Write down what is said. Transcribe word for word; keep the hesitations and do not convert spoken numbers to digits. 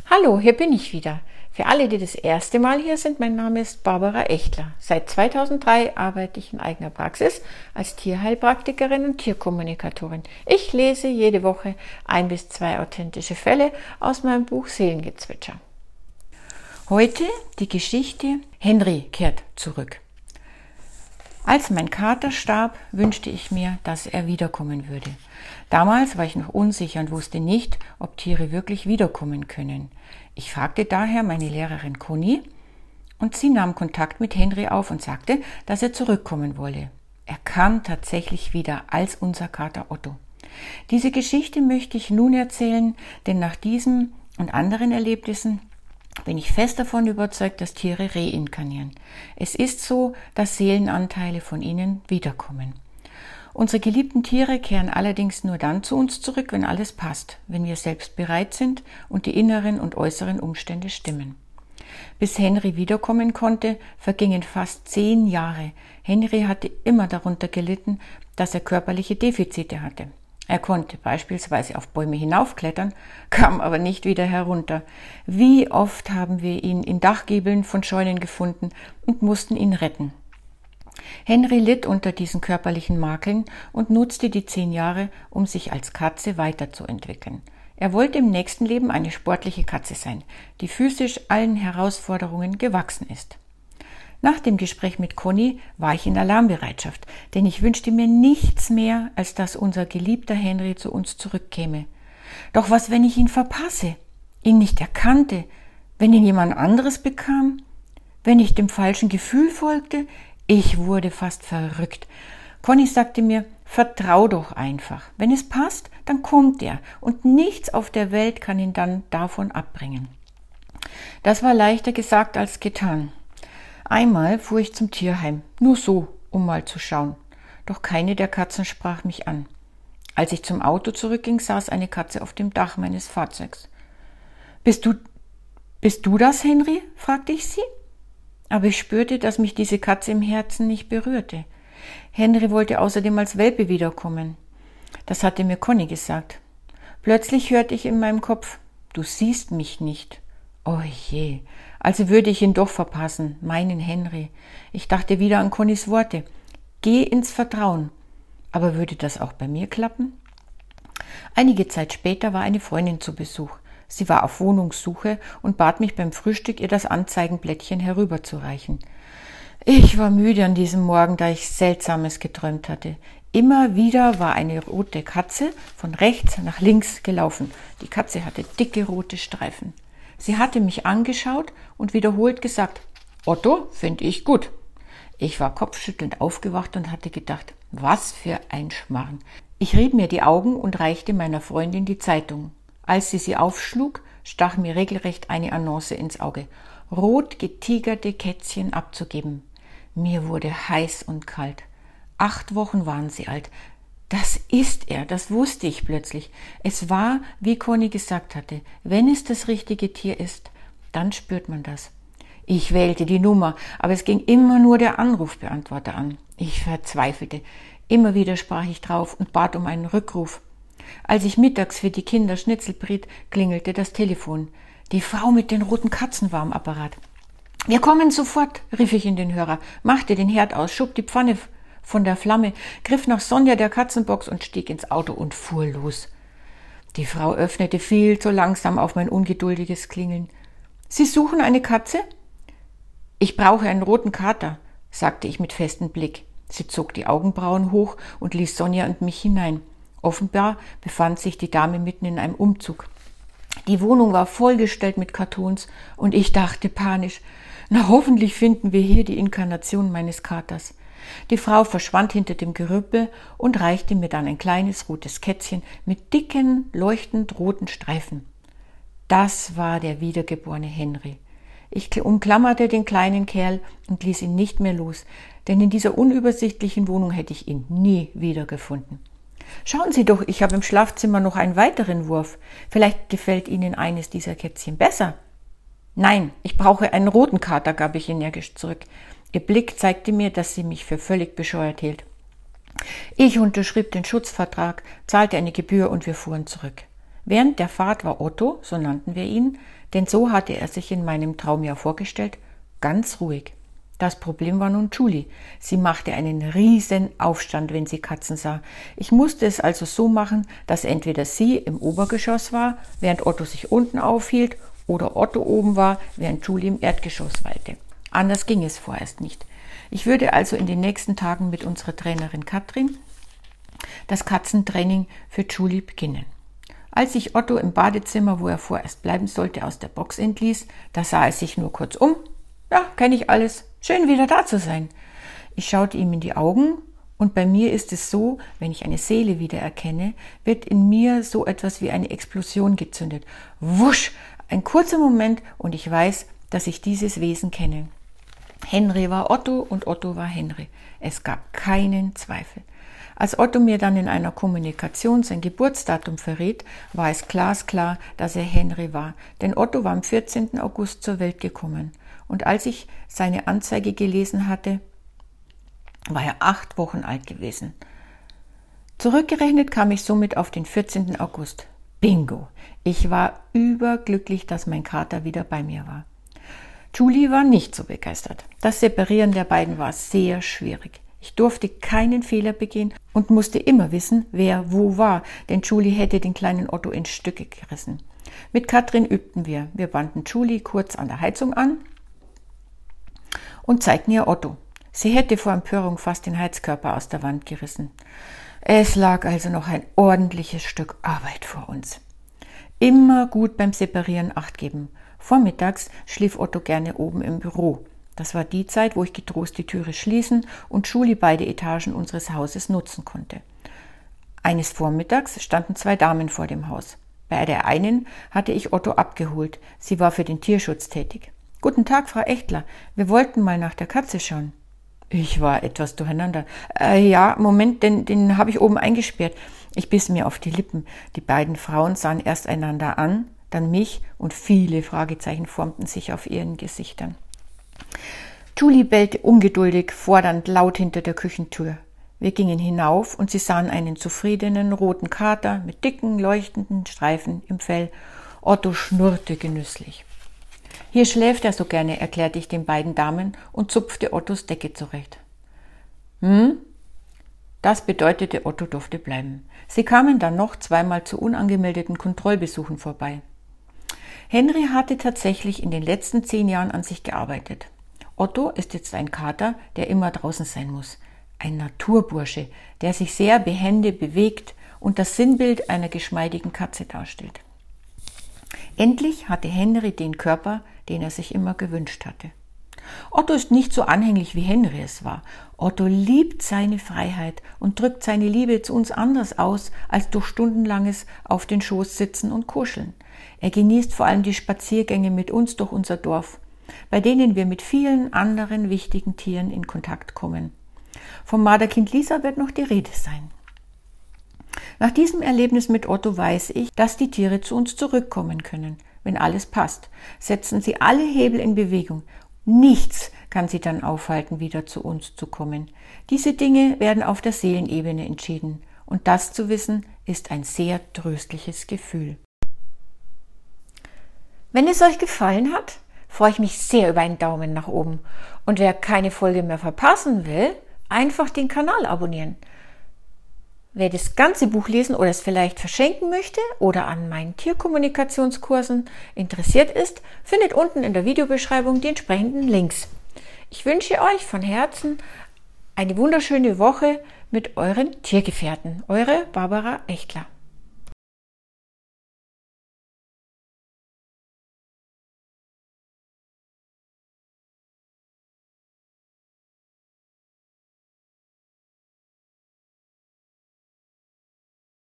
Hallo, hier bin ich wieder. Für alle, die das erste Mal hier sind, mein Name ist Barbara Echtler. Seit zweitausenddrei arbeite ich in eigener Praxis als Tierheilpraktikerin und Tierkommunikatorin. Ich lese jede Woche ein bis zwei authentische Fälle aus meinem Buch Seelengezwitscher. Heute die Geschichte Henry kehrt zurück. Als mein Kater starb, wünschte ich mir, dass er wiederkommen würde. Damals war ich noch unsicher und wusste nicht, ob Tiere wirklich wiederkommen können. Ich fragte daher meine Lehrerin Conny und sie nahm Kontakt mit Henry auf und sagte, dass er zurückkommen wolle. Er kam tatsächlich wieder als unser Kater Otto. Diese Geschichte möchte ich nun erzählen, denn nach diesem und anderen Erlebnissen bin ich fest davon überzeugt, dass Tiere reinkarnieren. Es ist so, dass Seelenanteile von ihnen wiederkommen. Unsere geliebten Tiere kehren allerdings nur dann zu uns zurück, wenn alles passt, wenn wir selbst bereit sind und die inneren und äußeren Umstände stimmen. Bis Henry wiederkommen konnte, vergingen fast zehn Jahre. Henry hatte immer darunter gelitten, dass er körperliche Defizite hatte. Er konnte beispielsweise auf Bäume hinaufklettern, kam aber nicht wieder herunter. Wie oft haben wir ihn in Dachgiebeln von Scheunen gefunden und mussten ihn retten. Henry litt unter diesen körperlichen Makeln und nutzte die zehn Jahre, um sich als Katze weiterzuentwickeln. Er wollte im nächsten Leben eine sportliche Katze sein, die physisch allen Herausforderungen gewachsen ist. Nach dem Gespräch mit Conny war ich in Alarmbereitschaft, denn ich wünschte mir nichts mehr, als dass unser geliebter Henry zu uns zurückkäme. Doch was, wenn ich ihn verpasse, ihn nicht erkannte, wenn ihn jemand anderes bekam, wenn ich dem falschen Gefühl folgte? Ich wurde fast verrückt. Conny sagte mir, vertrau doch einfach. Wenn es passt, dann kommt er und nichts auf der Welt kann ihn dann davon abbringen. Das war leichter gesagt als getan. Einmal fuhr ich zum Tierheim, nur so, um mal zu schauen. Doch keine der Katzen sprach mich an. Als ich zum Auto zurückging, saß eine Katze auf dem Dach meines Fahrzeugs. Bist du, bist du das, Henry? Fragte ich sie. Aber ich spürte, dass mich diese Katze im Herzen nicht berührte. Henry wollte außerdem als Welpe wiederkommen. Das hatte mir Conny gesagt. Plötzlich hörte ich in meinem Kopf, du siehst mich nicht. Oh je, also würde ich ihn doch verpassen, meinen Henry. Ich dachte wieder an Connys Worte. Geh ins Vertrauen. Aber würde das auch bei mir klappen? Einige Zeit später war eine Freundin zu Besuch. Sie war auf Wohnungssuche und bat mich beim Frühstück, ihr das Anzeigenblättchen herüberzureichen. Ich war müde an diesem Morgen, da ich Seltsames geträumt hatte. Immer wieder war eine rote Katze von rechts nach links gelaufen. Die Katze hatte dicke rote Streifen. Sie hatte mich angeschaut und wiederholt gesagt, Otto, finde ich gut. Ich war kopfschüttelnd aufgewacht und hatte gedacht, was für ein Schmarrn. Ich rieb mir die Augen und reichte meiner Freundin die Zeitung. Als sie sie aufschlug, stach mir regelrecht eine Annonce ins Auge. Rot getigerte Kätzchen abzugeben. Mir wurde heiß und kalt. Acht Wochen waren sie alt. Das ist er, das wusste ich plötzlich. Es war, wie Conny gesagt hatte, wenn es das richtige Tier ist, dann spürt man das. Ich wählte die Nummer, aber es ging immer nur der Anrufbeantworter an. Ich verzweifelte. Immer wieder sprach ich drauf und bat um einen Rückruf. Als ich mittags für die Kinder Schnitzel briet, klingelte das Telefon. Die Frau mit den roten Katzen war am Apparat. Wir kommen sofort, rief ich in den Hörer, machte den Herd aus, schob die Pfanne von der Flamme, griff nach Sonja der Katzenbox und stieg ins Auto und fuhr los. Die Frau öffnete viel zu langsam auf mein ungeduldiges Klingeln. Sie suchen eine Katze? Ich brauche einen roten Kater, sagte ich mit festem Blick. Sie zog die Augenbrauen hoch und ließ Sonja und mich hinein. Offenbar befand sich die Dame mitten in einem Umzug. Die Wohnung war vollgestellt mit Kartons und ich dachte panisch, na hoffentlich finden wir hier die Inkarnation meines Katers. Die Frau verschwand hinter dem Gerümpel und reichte mir dann ein kleines rotes Kätzchen mit dicken, leuchtend roten Streifen. Das war der wiedergeborene Henry. Ich umklammerte den kleinen Kerl und ließ ihn nicht mehr los, denn in dieser unübersichtlichen Wohnung hätte ich ihn nie wiedergefunden. Schauen Sie doch, ich habe im Schlafzimmer noch einen weiteren Wurf. Vielleicht gefällt Ihnen eines dieser Kätzchen besser. Nein, ich brauche einen roten Kater, gab ich energisch zurück. Ihr Blick zeigte mir, dass sie mich für völlig bescheuert hielt. Ich unterschrieb den Schutzvertrag, zahlte eine Gebühr und wir fuhren zurück. Während der Fahrt war Otto, so nannten wir ihn, denn so hatte er sich in meinem Traum ja vorgestellt, ganz ruhig. Das Problem war nun Julie. Sie machte einen riesen Aufstand, wenn sie Katzen sah. Ich musste es also so machen, dass entweder sie im Obergeschoss war, während Otto sich unten aufhielt, oder Otto oben war, während Julie im Erdgeschoss weilte. Anders ging es vorerst nicht. Ich würde also in den nächsten Tagen mit unserer Trainerin Katrin das Katzentraining für Julie beginnen. Als ich Otto im Badezimmer, wo er vorerst bleiben sollte, aus der Box entließ, da sah er sich nur kurz um. Ja, kenne ich alles. Schön, wieder da zu sein. Ich schaute ihm in die Augen und bei mir ist es so, wenn ich eine Seele wiedererkenne, wird in mir so etwas wie eine Explosion gezündet. Wusch, ein kurzer Moment und ich weiß, dass ich dieses Wesen kenne. Henry war Otto und Otto war Henry. Es gab keinen Zweifel. Als Otto mir dann in einer Kommunikation sein Geburtsdatum verriet, war es glasklar, dass er Henry war, denn Otto war am vierzehnten August zur Welt gekommen. Und als ich seine Anzeige gelesen hatte, war er acht Wochen alt gewesen. Zurückgerechnet kam ich somit auf den vierzehnten August. Bingo! Ich war überglücklich, dass mein Kater wieder bei mir war. Julie war nicht so begeistert. Das Separieren der beiden war sehr schwierig. Ich durfte keinen Fehler begehen und musste immer wissen, wer wo war, denn Julie hätte den kleinen Otto in Stücke gerissen. Mit Katrin übten wir. Wir banden Julie kurz an der Heizung an und zeigten ihr Otto. Sie hätte vor Empörung fast den Heizkörper aus der Wand gerissen. Es lag also noch ein ordentliches Stück Arbeit vor uns. Immer gut beim Separieren Acht geben. Vormittags schlief Otto gerne oben im Büro. Das war die Zeit, wo ich getrost die Türe schließen und Julie beide Etagen unseres Hauses nutzen konnte. Eines Vormittags standen zwei Damen vor dem Haus. Bei der einen hatte ich Otto abgeholt. Sie war für den Tierschutz tätig. »Guten Tag, Frau Echtler. Wir wollten mal nach der Katze schauen.« Ich war etwas durcheinander. Äh, ja, Moment, den, den habe ich oben eingesperrt. Ich biss mir auf die Lippen. Die beiden Frauen sahen erst einander an, dann mich und viele Fragezeichen formten sich auf ihren Gesichtern. Julie bellte ungeduldig, fordernd laut hinter der Küchentür. Wir gingen hinauf und sie sahen einen zufriedenen roten Kater mit dicken, leuchtenden Streifen im Fell. Otto schnurrte genüsslich. »Hier schläft er so gerne«, erklärte ich den beiden Damen und zupfte Ottos Decke zurecht. Hm? Das bedeutete, Otto durfte bleiben. Sie kamen dann noch zweimal zu unangemeldeten Kontrollbesuchen vorbei. Henry hatte tatsächlich in den letzten zehn Jahren an sich gearbeitet. Otto ist jetzt ein Kater, der immer draußen sein muss. Ein Naturbursche, der sich sehr behende bewegt und das Sinnbild einer geschmeidigen Katze darstellt. Endlich hatte Henry den Körper, den er sich immer gewünscht hatte. Otto ist nicht so anhänglich, wie Henry es war. Otto liebt seine Freiheit und drückt seine Liebe zu uns anders aus, als durch stundenlanges auf den Schoß sitzen und kuscheln. Er genießt vor allem die Spaziergänge mit uns durch unser Dorf, bei denen wir mit vielen anderen wichtigen Tieren in Kontakt kommen. Vom Marderkind Lisa wird noch die Rede sein. Nach diesem Erlebnis mit Otto weiß ich, dass die Tiere zu uns zurückkommen können. Wenn alles passt, setzen sie alle Hebel in Bewegung. Nichts kann sie dann aufhalten, wieder zu uns zu kommen. Diese Dinge werden auf der Seelenebene entschieden. Und das zu wissen, ist ein sehr tröstliches Gefühl. Wenn es euch gefallen hat, freue ich mich sehr über einen Daumen nach oben. Und wer keine Folge mehr verpassen will, einfach den Kanal abonnieren. Wer das ganze Buch lesen oder es vielleicht verschenken möchte oder an meinen Tierkommunikationskursen interessiert ist, findet unten in der Videobeschreibung die entsprechenden Links. Ich wünsche euch von Herzen eine wunderschöne Woche mit euren Tiergefährten. Eure Barbara Echtler.